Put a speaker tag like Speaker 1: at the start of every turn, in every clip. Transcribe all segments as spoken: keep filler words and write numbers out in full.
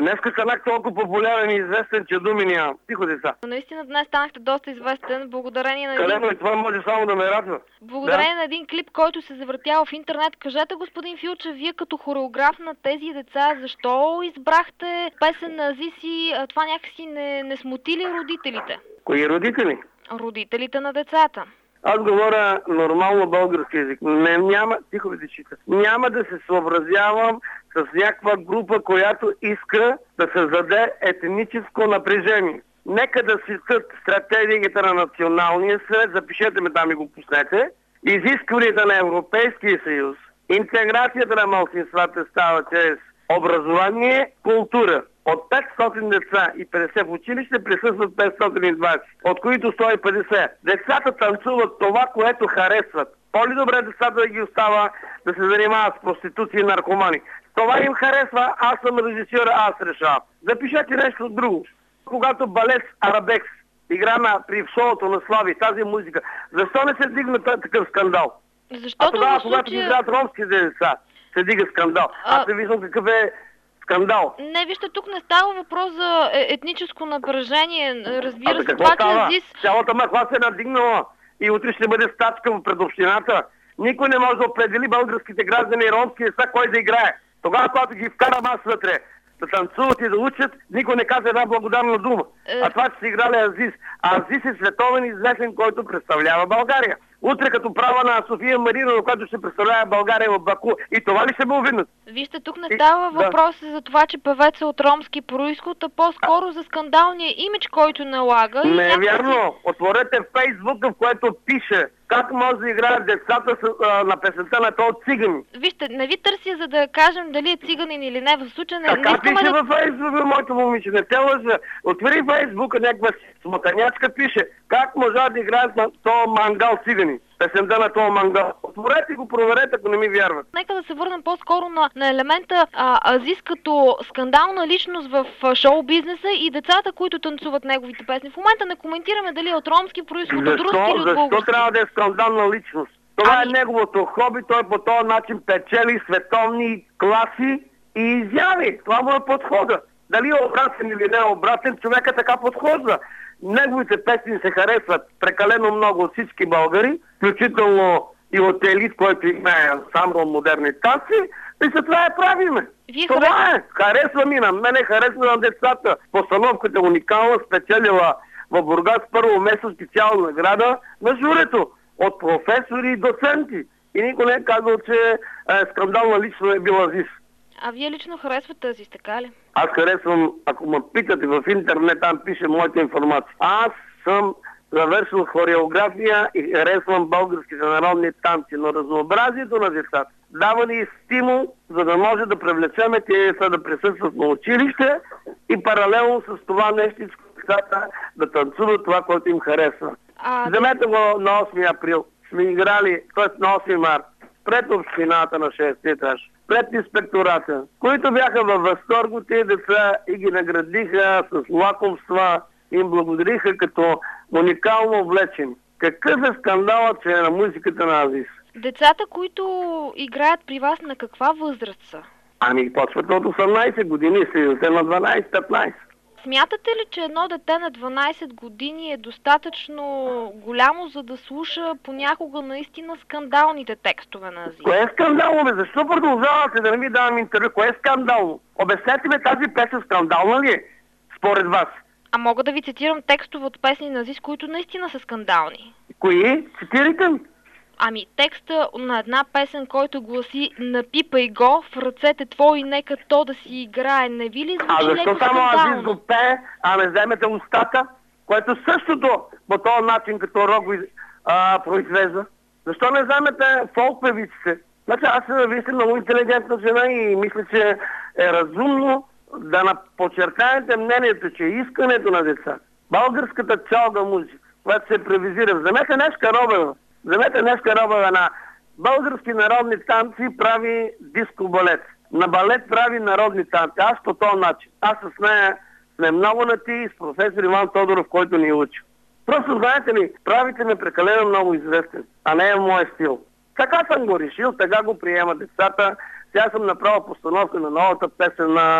Speaker 1: Днеска станах толкова популярен и известен, че думи няма. Тихо, деца.
Speaker 2: Но наистина днес станахте доста известен благодарение на
Speaker 1: Къде
Speaker 2: един...
Speaker 1: ме? Това може само да ме радва.
Speaker 2: Благодарение
Speaker 1: Да?
Speaker 2: на един клип, който се завъртял в интернет. Кажете, господин Филчев, вие като хореограф на тези деца, защо избрахте песен на Азиси? Това някакси не, не смути ли родителите?
Speaker 1: Кои родители?
Speaker 2: Родителите на децата.
Speaker 1: Аз говоря нормално български език. Не, няма, тихо ви дечита. Няма да се съобразявам с някаква група, която иска да създаде етническо напрежение. Нека да си тът стратегията на Националния съвет, запишете ме там и го пуснете, изискванията на Европейския съюз, интеграцията на малцинствата става чрез образование, култура. От петстотин деца и петдесет в училище присъстват петстотин и двадесет, от които сто и петдесет. Децата танцуват това, което харесват. По-ли добре децата да ги остава да се занимават с проституция и наркомани. Това им харесва, аз съм режисьор, аз решавам. Запишете нещо друго. Когато балет Арабекс игра на, при шоуто на Слави тази музика, защо не се дигна такъв скандал?
Speaker 2: Защото
Speaker 1: а тогава,
Speaker 2: в
Speaker 1: когато
Speaker 2: случая...
Speaker 1: ги играят ромските деца, се дига скандал.
Speaker 2: А...
Speaker 1: Аз не виждам какъв е скандал.
Speaker 2: Не, вижте, тук не става въпрос за етническо напрежение. Разбира се,
Speaker 1: какво
Speaker 2: това,
Speaker 1: става?
Speaker 2: че Азис...
Speaker 1: Цялата махла се е надигнала и утре ще бъде стачка пред общината. Никой не може да определи българските граждани и ромски деца кой да играе. Тогава, когато ги вкарам аз вътре да танцуват и да учат, никой не каза една благодарна дума.
Speaker 2: Е...
Speaker 1: А това, че си играли Азис. А Азис е световен известен, който представлява България. Утре като права на София Маринова, която ще представлява България в Баку. И това ли ще ме обвинат?
Speaker 2: Вижте, тук не става
Speaker 1: и,
Speaker 2: въпрос
Speaker 1: да.
Speaker 2: за това, че певец е от ромски происход, а по-скоро за скандалния имидж, който налага.
Speaker 1: Не е
Speaker 2: някакси...
Speaker 1: вярно. Отворете Фейсбука, в което пише как може да играят децата с, а, на песента на този цигани.
Speaker 2: Вижте, не ви търся, за да кажем дали е циганин или не. В случая не,
Speaker 1: така
Speaker 2: не искаме
Speaker 1: пише
Speaker 2: да...
Speaker 1: във Фейсбука, моето момиче. Не те лъжа. Отвори Фейсбука, някаква смъканячка пише как може да играят на този мангал цигани. Песента на този мангал. Отворете го, проверете, ако не ми вярват.
Speaker 2: Нека да се върнем по-скоро на, на елемента а, Азис като скандална личност в а, шоу-бизнеса и децата, които танцуват неговите песни. В момента не коментираме дали е от ромски происход, от руски или от
Speaker 1: Защо
Speaker 2: български.
Speaker 1: трябва да е скандална личност? Това
Speaker 2: ами...
Speaker 1: е неговото хоби, той по този начин печели световни класи и изяви. Това му е подхода. Дали е обратен или не е обратен, човека така подхожда. Неговите песни се харесват прекалено много от всички българи, включително и от елит, който играе ансамбъл модерни танци, и за това е правиме.
Speaker 2: Вие
Speaker 1: това
Speaker 2: харесва...
Speaker 1: е. Харесва ми на мене, харесва на децата. Постановката е уникална, спечелила в Бургас първо место специална награда на журито от професори и доценти. И никой не е казал, че е, скандална лично е бил Азис.
Speaker 2: А вие лично харесвате Азис, така ли?
Speaker 1: Аз харесвам, ако ме питате в интернет, там пише моята информация. Аз съм завършил хореография и харесвам българските народни танци, но разнообразието на децата дава ни стимул, за да може да привлечеме тези деца да присъстват на училище и паралелно с това нещо децата да танцуват това, което им харесва.
Speaker 2: А...
Speaker 1: Вземете го на осми април. Сме играли, т.е. на осми март, пред общината на шести етаж, пред инспектората, които бяха във възторг от тези деца и ги наградиха с лакомства, им благодариха като уникално облечени. Какъв е скандалът, че е на музиката на Азис?
Speaker 2: Децата, които играят при вас, на каква възраст са?
Speaker 1: Ами почват от осемнайсет години, слизате на дванайсет-петнайсет.
Speaker 2: Смятате ли, че едно дете на дванайсет години е достатъчно голямо, за да слуша понякога наистина скандалните текстове на Азис?
Speaker 1: Кое е скандално, бе? Защо продължавате да не ми давам интервю? Кое е скандално? Обяснете ме, тази песен скандална ли е, според вас?
Speaker 2: А мога да ви цитирам текстове от песни на Азис, които наистина са скандални.
Speaker 1: Кои? Цитирайте ми.
Speaker 2: Ами текста на една песен, който гласи "Напипай го, в ръцете твои, нека то да си играе", не ви ли звучи
Speaker 1: А защо
Speaker 2: леко
Speaker 1: само
Speaker 2: скандално?
Speaker 1: Азис го пее, а не вземете устата, което същото по този начин като рок го а, произвежда? Защо не вземете фолк певиците? Значи аз вие сте много интелигентна жена и мисля, че е разумно да подчертаете мнението, че искането на деца, българската чалга музика, която се превизира, вземете Нешка Робева, вземете Нешка Робева на български народни танци прави диско балет. На балет прави народни танци. Аз по този начин. Аз с нея сме много на ти с професор Иван Тодоров, който ни учи. Просто знаете ли, правите ме прекалено много известен, а не е моят стил. Така съм го решил, така го приемат децата. Сега съм направил постановка на новата песен на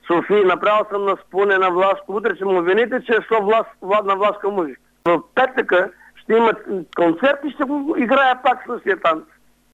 Speaker 1: София, направил съм на спълнена Власко. Утре ще му вините, че е шла власт, владна Власка музика. В петъка ще има концерт и ще го играя пак същия танц.